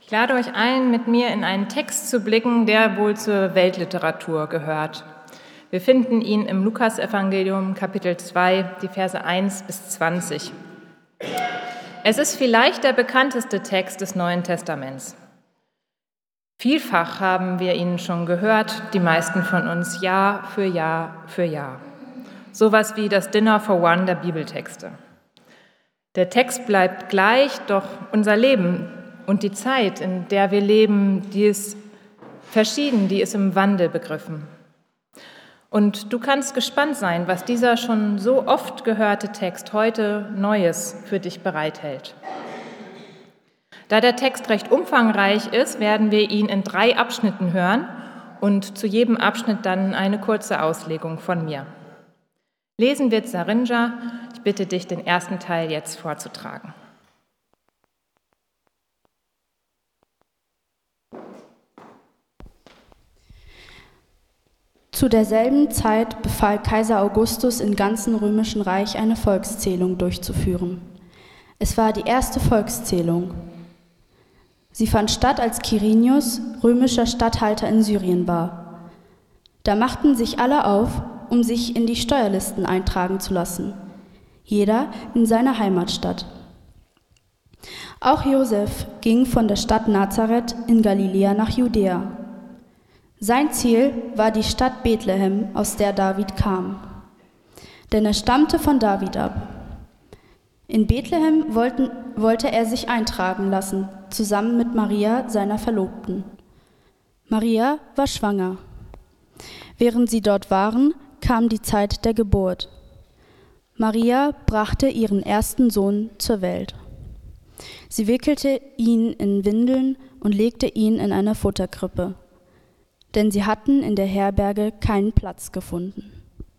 Ich lade euch ein, mit mir in einen Text zu blicken, der wohl zur Weltliteratur gehört. Wir finden ihn im Lukasevangelium, Kapitel 2, die Verse 1 bis 20. Es ist vielleicht der bekannteste Text des Neuen Testaments. Vielfach haben wir ihn schon gehört, die meisten von uns, Jahr für Jahr für Jahr. Sowas wie das Dinner for One der Bibeltexte. Der Text bleibt gleich, doch unser Leben und die Zeit, in der wir leben, die ist verschieden, die ist im Wandel begriffen. Und du kannst gespannt sein, was dieser schon so oft gehörte Text heute Neues für dich bereithält. Da der Text recht umfangreich ist, werden wir ihn in 3 Abschnitten hören und zu jedem Abschnitt dann eine kurze Auslegung von mir. Lesen wird Sarinja. Ich bitte dich, den ersten Teil jetzt vorzutragen. Zu derselben Zeit befahl Kaiser Augustus im ganzen römischen Reich eine Volkszählung durchzuführen. Es war die erste Volkszählung. Sie fand statt, als Quirinius römischer Statthalter in Syrien war. Da machten sich alle auf, um sich in die Steuerlisten eintragen zu lassen, jeder in seiner Heimatstadt. Auch Josef ging von der Stadt Nazareth in Galiläa nach Judäa. Sein Ziel war die Stadt Bethlehem, aus der David kam, denn er stammte von David ab. In Bethlehem wollte er sich eintragen lassen, zusammen mit Maria, seiner Verlobten. Maria war schwanger. Während sie dort waren, kam die Zeit der Geburt. Maria brachte ihren ersten Sohn zur Welt. Sie wickelte ihn in Windeln und legte ihn in eine Futterkrippe, denn sie hatten in der Herberge keinen Platz gefunden.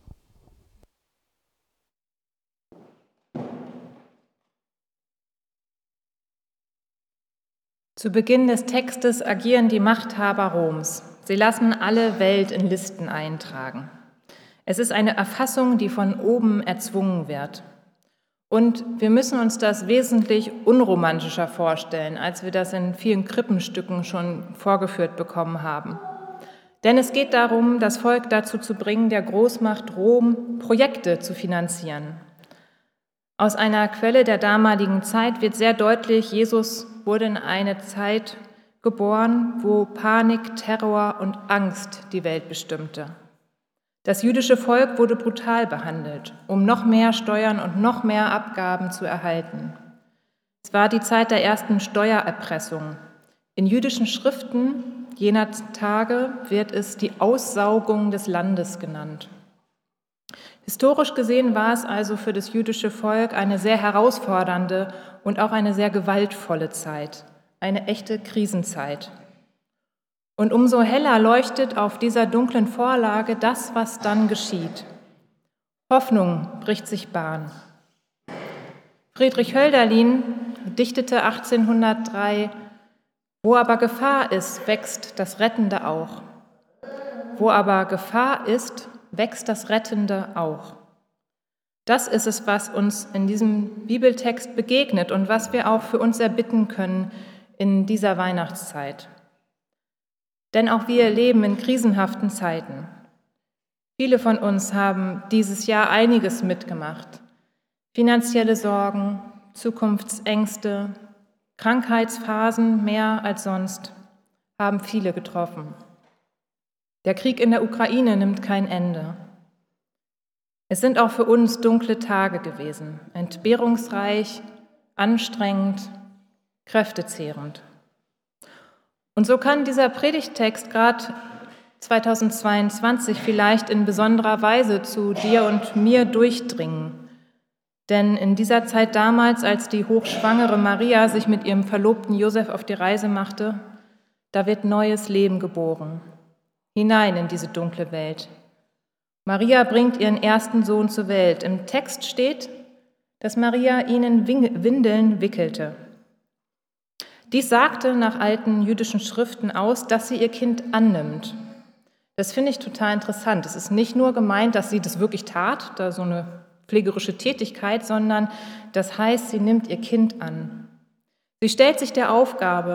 Zu Beginn des Textes agieren die Machthaber Roms. Sie lassen alle Welt in Listen eintragen. Es ist eine Erfassung, die von oben erzwungen wird. Und wir müssen uns das wesentlich unromantischer vorstellen, als wir das in vielen Krippenstücken schon vorgeführt bekommen haben. Denn es geht darum, das Volk dazu zu bringen, der Großmacht Rom Projekte zu finanzieren. Aus einer Quelle der damaligen Zeit wird sehr deutlich, Jesus wurde in eine Zeit geboren, wo Panik, Terror und Angst die Welt bestimmte. Das jüdische Volk wurde brutal behandelt, um noch mehr Steuern und noch mehr Abgaben zu erhalten. Es war die Zeit der ersten Steuererpressung. In jüdischen Schriften jener Tage wird es die Aussaugung des Landes genannt. Historisch gesehen war es also für das jüdische Volk eine sehr herausfordernde und auch eine sehr gewaltvolle Zeit, eine echte Krisenzeit. Und umso heller leuchtet auf dieser dunklen Vorlage das, was dann geschieht. Hoffnung bricht sich Bahn. Friedrich Hölderlin dichtete 1803: Wo aber Gefahr ist, wächst das Rettende auch. Wo aber Gefahr ist, wächst das Rettende auch. Das ist es, was uns in diesem Bibeltext begegnet und was wir auch für uns erbitten können in dieser Weihnachtszeit. Denn auch wir leben in krisenhaften Zeiten. Viele von uns haben dieses Jahr einiges mitgemacht. Finanzielle Sorgen, Zukunftsängste, Krankheitsphasen mehr als sonst haben viele getroffen. Der Krieg in der Ukraine nimmt kein Ende. Es sind auch für uns dunkle Tage gewesen, entbehrungsreich, anstrengend, kräftezehrend. Und so kann dieser Predigttext gerade 2022 vielleicht in besonderer Weise zu dir und mir durchdringen. Denn in dieser Zeit damals, als die hochschwangere Maria sich mit ihrem Verlobten Josef auf die Reise machte, da wird neues Leben geboren, hinein in diese dunkle Welt. Maria bringt ihren ersten Sohn zur Welt. Im Text steht, dass Maria ihn in Windeln wickelte. Dies sagte nach alten jüdischen Schriften aus, dass sie ihr Kind annimmt. Das finde ich total interessant. Es ist nicht nur gemeint, dass sie das wirklich tat, da so eine pflegerische Tätigkeit, sondern das heißt, sie nimmt ihr Kind an. Sie stellt sich der Aufgabe,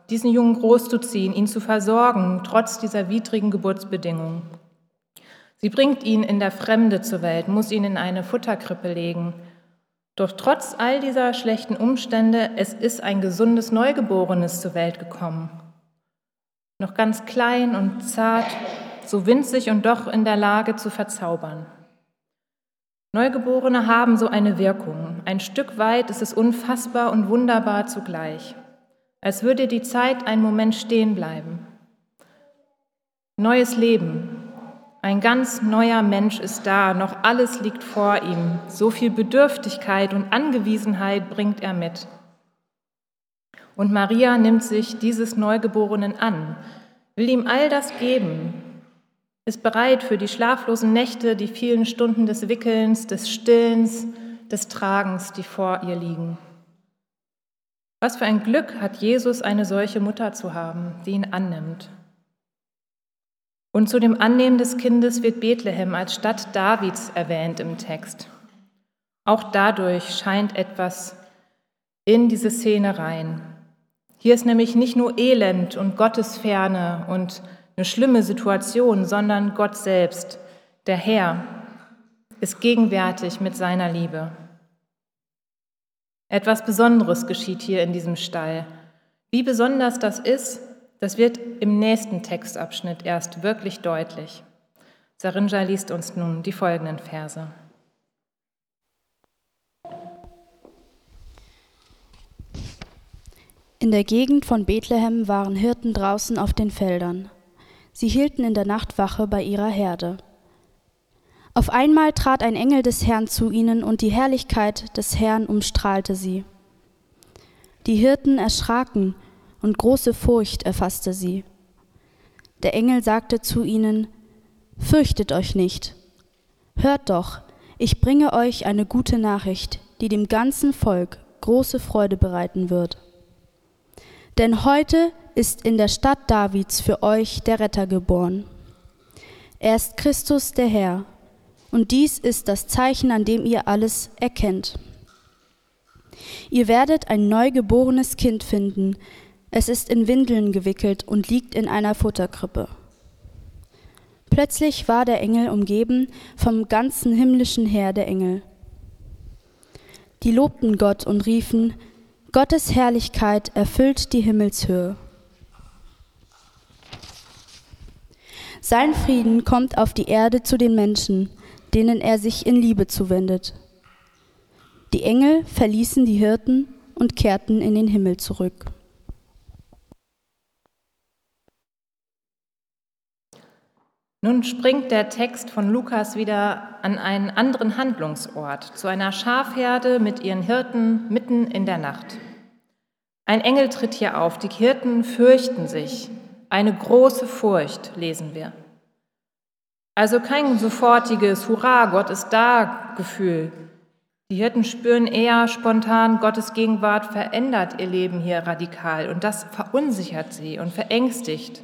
diesen Jungen großzuziehen, ihn zu versorgen, trotz dieser widrigen Geburtsbedingungen. Sie bringt ihn in der Fremde zur Welt, muss ihn in eine Futterkrippe legen. Doch trotz all dieser schlechten Umstände, es ist ein gesundes Neugeborenes zur Welt gekommen. Noch ganz klein und zart, so winzig und doch in der Lage zu verzaubern. Neugeborene haben so eine Wirkung. Ein Stück weit ist es unfassbar und wunderbar zugleich, als würde die Zeit einen Moment stehen bleiben. Neues Leben. Ein ganz neuer Mensch ist da, noch alles liegt vor ihm. So viel Bedürftigkeit und Angewiesenheit bringt er mit. Und Maria nimmt sich dieses Neugeborenen an, will ihm all das geben, ist bereit für die schlaflosen Nächte, die vielen Stunden des Wickelns, des Stillens, des Tragens, die vor ihr liegen. Was für ein Glück hat Jesus, eine solche Mutter zu haben, die ihn annimmt. Und zu dem Annehmen des Kindes wird Bethlehem als Stadt Davids erwähnt im Text. Auch dadurch scheint etwas in diese Szene rein. Hier ist nämlich nicht nur Elend und Gottesferne und eine schlimme Situation, sondern Gott selbst, der Herr, ist gegenwärtig mit seiner Liebe. Etwas Besonderes geschieht hier in diesem Stall. Wie besonders das ist, das wird im nächsten Textabschnitt erst wirklich deutlich. Sarinja liest uns nun die folgenden Verse. In der Gegend von Bethlehem waren Hirten draußen auf den Feldern. Sie hielten in der Nacht Wache bei ihrer Herde. Auf einmal trat ein Engel des Herrn zu ihnen, und die Herrlichkeit des Herrn umstrahlte sie. Die Hirten erschraken, und große Furcht erfasste sie. Der Engel sagte zu ihnen: Fürchtet euch nicht. Hört doch, ich bringe euch eine gute Nachricht, die dem ganzen Volk große Freude bereiten wird. Denn heute ist in der Stadt Davids für euch der Retter geboren. Er ist Christus der Herr, und dies ist das Zeichen, an dem ihr alles erkennt. Ihr werdet ein neugeborenes Kind finden. Es ist in Windeln gewickelt und liegt in einer Futterkrippe. Plötzlich war der Engel umgeben vom ganzen himmlischen Heer der Engel. Die lobten Gott und riefen: Gottes Herrlichkeit erfüllt die Himmelshöhe. Sein Frieden kommt auf die Erde zu den Menschen, denen er sich in Liebe zuwendet. Die Engel verließen die Hirten und kehrten in den Himmel zurück. Nun springt der Text von Lukas wieder an einen anderen Handlungsort, zu einer Schafherde mit ihren Hirten mitten in der Nacht. Ein Engel tritt hier auf, die Hirten fürchten sich. Eine große Furcht, lesen wir. Also kein sofortiges Hurra, Gott ist da Gefühl. Die Hirten spüren eher spontan, Gottes Gegenwart verändert ihr Leben hier radikal, und das verunsichert sie und verängstigt.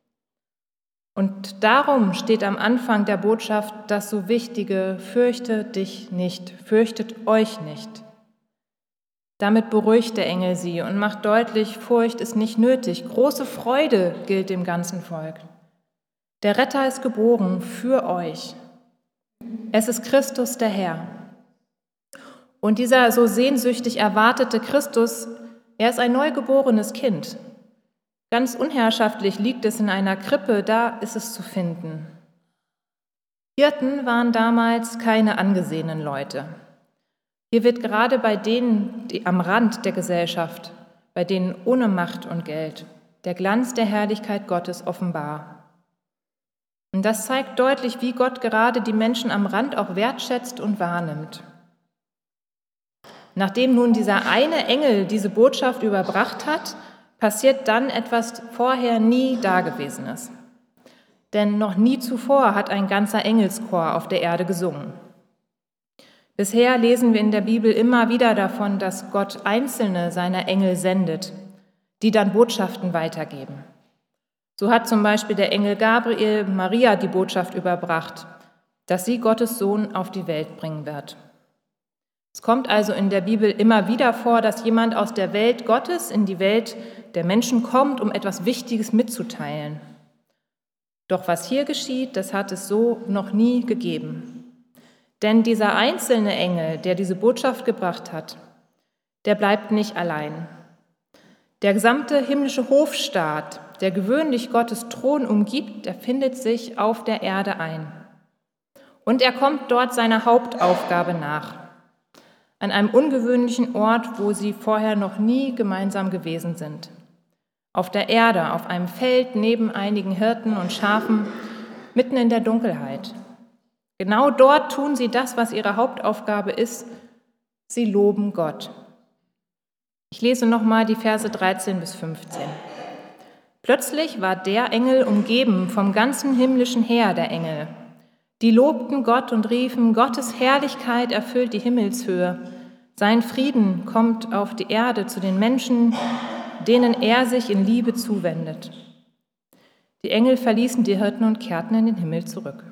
Und darum steht am Anfang der Botschaft das so wichtige: Fürchte dich nicht, fürchtet euch nicht. Damit beruhigt der Engel sie und macht deutlich, Furcht ist nicht nötig. Große Freude gilt dem ganzen Volk. Der Retter ist geboren für euch. Es ist Christus der Herr. Und dieser so sehnsüchtig erwartete Christus, er ist ein neugeborenes Kind. Ganz unherrschaftlich liegt es in einer Krippe, da ist es zu finden. Hirten waren damals keine angesehenen Leute. Hier wird gerade bei denen, die am Rand der Gesellschaft, bei denen ohne Macht und Geld, der Glanz der Herrlichkeit Gottes offenbar. Und das zeigt deutlich, wie Gott gerade die Menschen am Rand auch wertschätzt und wahrnimmt. Nachdem nun dieser eine Engel diese Botschaft überbracht hat, passiert dann etwas vorher nie Dagewesenes. Denn noch nie zuvor hat ein ganzer Engelschor auf der Erde gesungen. Bisher lesen wir in der Bibel immer wieder davon, dass Gott einzelne seiner Engel sendet, die dann Botschaften weitergeben. So hat zum Beispiel der Engel Gabriel Maria die Botschaft überbracht, dass sie Gottes Sohn auf die Welt bringen wird. Es kommt also in der Bibel immer wieder vor, dass jemand aus der Welt Gottes in die Welt der Menschen kommt, um etwas Wichtiges mitzuteilen. Doch was hier geschieht, das hat es so noch nie gegeben. Denn dieser einzelne Engel, der diese Botschaft gebracht hat, der bleibt nicht allein. Der gesamte himmlische Hofstaat, der gewöhnlich Gottes Thron umgibt, der findet sich auf der Erde ein. Und er kommt dort seiner Hauptaufgabe nach, an einem ungewöhnlichen Ort, wo sie vorher noch nie gemeinsam gewesen sind. Auf der Erde, auf einem Feld neben einigen Hirten und Schafen, mitten in der Dunkelheit. Genau dort tun sie das, was ihre Hauptaufgabe ist. Sie loben Gott. Ich lese nochmal die Verse 13 bis 15. Plötzlich war der Engel umgeben vom ganzen himmlischen Heer der Engel. Die lobten Gott und riefen, Gottes Herrlichkeit erfüllt die Himmelshöhe. Sein Frieden kommt auf die Erde zu den Menschen, denen er sich in Liebe zuwendet. Die Engel verließen die Hirten und kehrten in den Himmel zurück.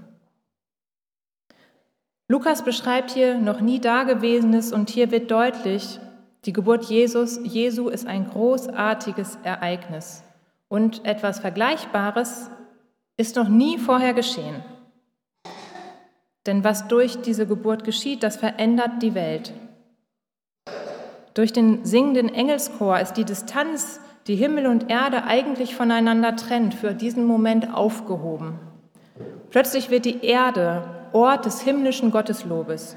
Lukas beschreibt hier noch nie Dagewesenes und hier wird deutlich, die Geburt Jesu ist ein großartiges Ereignis und etwas Vergleichbares ist noch nie vorher geschehen. Denn was durch diese Geburt geschieht, das verändert die Welt. Durch den singenden Engelschor ist die Distanz, die Himmel und Erde eigentlich voneinander trennt, für diesen Moment aufgehoben. Plötzlich wird die Erde Ort des himmlischen Gotteslobes.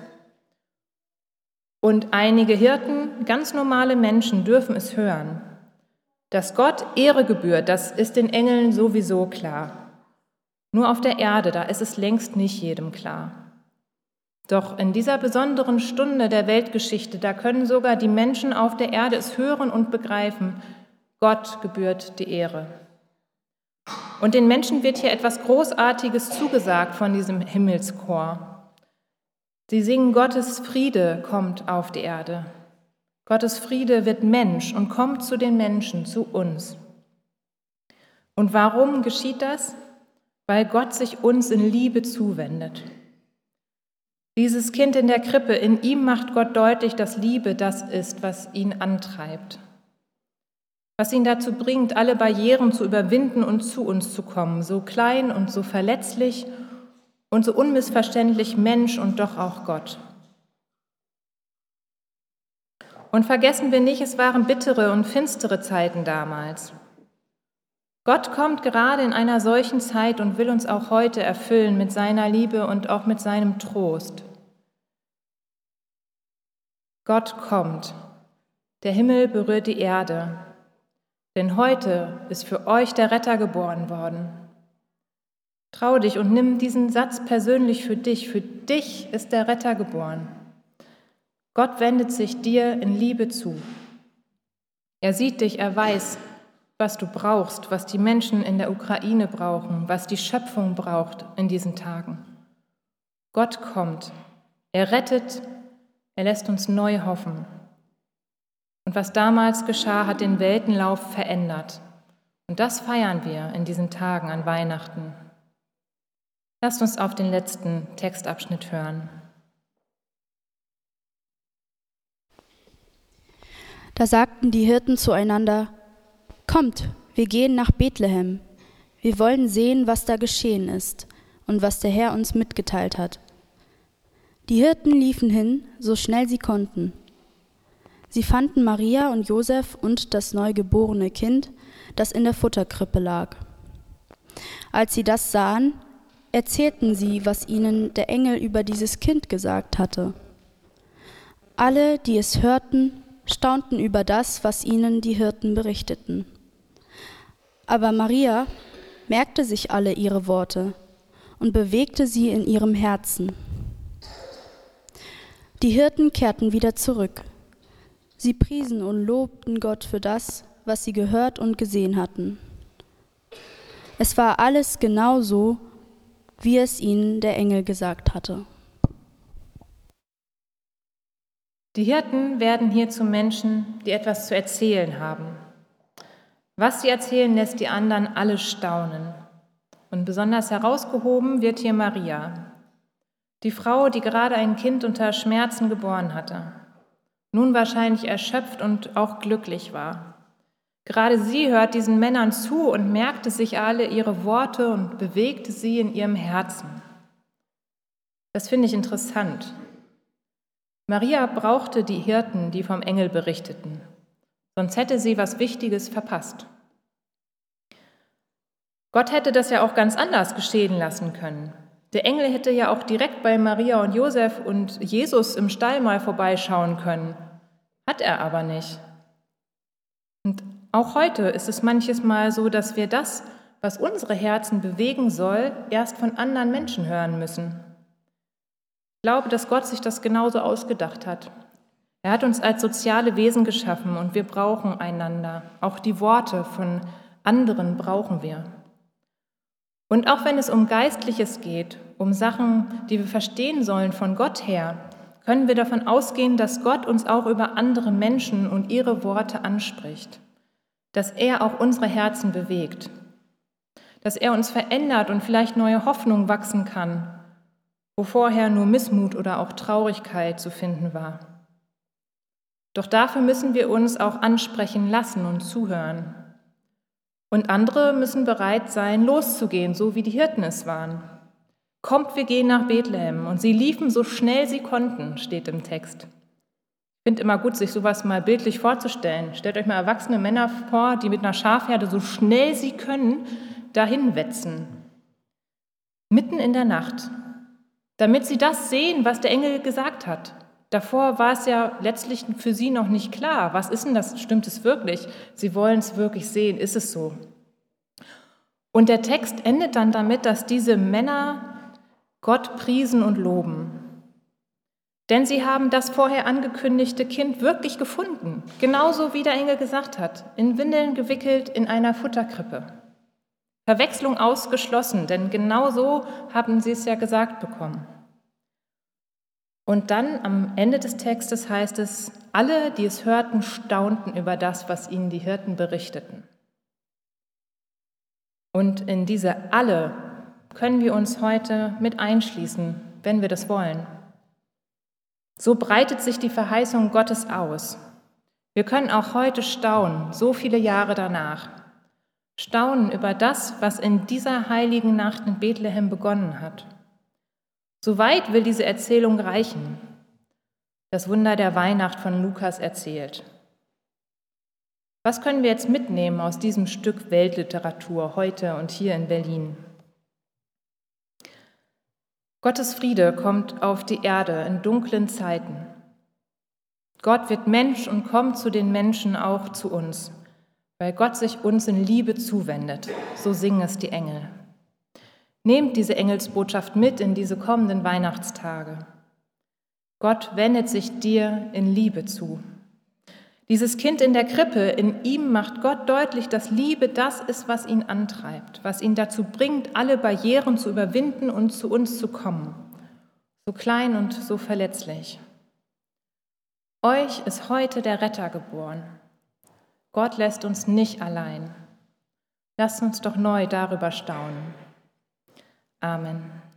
Und einige Hirten, ganz normale Menschen, dürfen es hören. Dass Gott Ehre gebührt, das ist den Engeln sowieso klar. Nur auf der Erde, da ist es längst nicht jedem klar. Doch in dieser besonderen Stunde der Weltgeschichte, da können sogar die Menschen auf der Erde es hören und begreifen, Gott gebührt die Ehre. Und den Menschen wird hier etwas Großartiges zugesagt von diesem Himmelschor. Sie singen, Gottes Friede kommt auf die Erde. Gottes Friede wird Mensch und kommt zu den Menschen, zu uns. Und warum geschieht das? Weil Gott sich uns in Liebe zuwendet. Dieses Kind in der Krippe, in ihm macht Gott deutlich, dass Liebe das ist, was ihn antreibt. Was ihn dazu bringt, alle Barrieren zu überwinden und zu uns zu kommen, so klein und so verletzlich und so unmissverständlich Mensch und doch auch Gott. Und vergessen wir nicht, es waren bittere und finstere Zeiten damals. Gott kommt gerade in einer solchen Zeit und will uns auch heute erfüllen mit seiner Liebe und auch mit seinem Trost. Gott kommt. Der Himmel berührt die Erde. Denn heute ist für euch der Retter geboren worden. Trau dich und nimm diesen Satz persönlich für dich. Für dich ist der Retter geboren. Gott wendet sich dir in Liebe zu. Er sieht dich, er weiß, was du brauchst, was die Menschen in der Ukraine brauchen, was die Schöpfung braucht in diesen Tagen. Gott kommt, er rettet, er lässt uns neu hoffen. Und was damals geschah, hat den Weltenlauf verändert. Und das feiern wir in diesen Tagen an Weihnachten. Lasst uns auf den letzten Textabschnitt hören. Da sagten die Hirten zueinander, Kommt, wir gehen nach Bethlehem. Wir wollen sehen, was da geschehen ist und was der Herr uns mitgeteilt hat. Die Hirten liefen hin, so schnell sie konnten. Sie fanden Maria und Josef und das neugeborene Kind, das in der Futterkrippe lag. Als sie das sahen, erzählten sie, was ihnen der Engel über dieses Kind gesagt hatte. Alle, die es hörten, staunten über das, was ihnen die Hirten berichteten. Aber Maria merkte sich alle ihre Worte und bewegte sie in ihrem Herzen. Die Hirten kehrten wieder zurück. Sie priesen und lobten Gott für das, was sie gehört und gesehen hatten. Es war alles genau so, wie es ihnen der Engel gesagt hatte. Die Hirten werden hier zu Menschen, die etwas zu erzählen haben. Was sie erzählen, lässt die anderen alle staunen. Und besonders herausgehoben wird hier Maria. Die Frau, die gerade ein Kind unter Schmerzen geboren hatte, nun wahrscheinlich erschöpft und auch glücklich war. Gerade sie hört diesen Männern zu und merkte sich alle ihre Worte und bewegte sie in ihrem Herzen. Das finde ich interessant. Maria brauchte die Hirten, die vom Engel berichteten, sonst hätte sie was Wichtiges verpasst. Gott hätte das ja auch ganz anders geschehen lassen können. Der Engel hätte ja auch direkt bei Maria und Josef und Jesus im Stall mal vorbeischauen können. Hat er aber nicht. Und auch heute ist es manches Mal so, dass wir das, was unsere Herzen bewegen soll, erst von anderen Menschen hören müssen. Ich glaube, dass Gott sich das genauso ausgedacht hat. Er hat uns als soziale Wesen geschaffen und wir brauchen einander. Auch die Worte von anderen brauchen wir. Und auch wenn es um Geistliches geht, um Sachen, die wir verstehen sollen von Gott her, können wir davon ausgehen, dass Gott uns auch über andere Menschen und ihre Worte anspricht, dass er auch unsere Herzen bewegt, dass er uns verändert und vielleicht neue Hoffnung wachsen kann, wo vorher nur Missmut oder auch Traurigkeit zu finden war. Doch dafür müssen wir uns auch ansprechen lassen und zuhören. Und andere müssen bereit sein, loszugehen, so wie die Hirten es waren. Kommt, wir gehen nach Bethlehem. Und sie liefen so schnell sie konnten, steht im Text. Ich finde immer gut, sich sowas mal bildlich vorzustellen. Stellt euch mal erwachsene Männer vor, die mit einer Schafherde so schnell sie können, dahin wetzen. Mitten in der Nacht. Damit sie das sehen, was der Engel gesagt hat. Davor war es ja letztlich für sie noch nicht klar. Was ist denn das? Stimmt es wirklich? Sie wollen es wirklich sehen. Ist es so? Und der Text endet dann damit, dass diese Männer Gott priesen und loben. Denn sie haben das vorher angekündigte Kind wirklich gefunden. Genauso wie der Engel gesagt hat. In Windeln gewickelt in einer Futterkrippe. Verwechslung ausgeschlossen, denn genau so haben sie es ja gesagt bekommen. Und dann am Ende des Textes heißt es, alle, die es hörten, staunten über das, was ihnen die Hirten berichteten. Und in diese alle können wir uns heute mit einschließen, wenn wir das wollen. So breitet sich die Verheißung Gottes aus. Wir können auch heute staunen, so viele Jahre danach. Staunen über das, was in dieser heiligen Nacht in Bethlehem begonnen hat. So weit will diese Erzählung reichen. Das Wunder der Weihnacht von Lukas erzählt. Was können wir jetzt mitnehmen aus diesem Stück Weltliteratur heute und hier in Berlin? Gottes Friede kommt auf die Erde in dunklen Zeiten. Gott wird Mensch und kommt zu den Menschen, auch zu uns, weil Gott sich uns in Liebe zuwendet. So singen es die Engel. Nehmt diese Engelsbotschaft mit in diese kommenden Weihnachtstage. Gott wendet sich dir in Liebe zu. Dieses Kind in der Krippe, in ihm macht Gott deutlich, dass Liebe das ist, was ihn antreibt, was ihn dazu bringt, alle Barrieren zu überwinden und zu uns zu kommen. So klein und so verletzlich. Euch ist heute der Retter geboren. Gott lässt uns nicht allein. Lasst uns doch neu darüber staunen. Amen.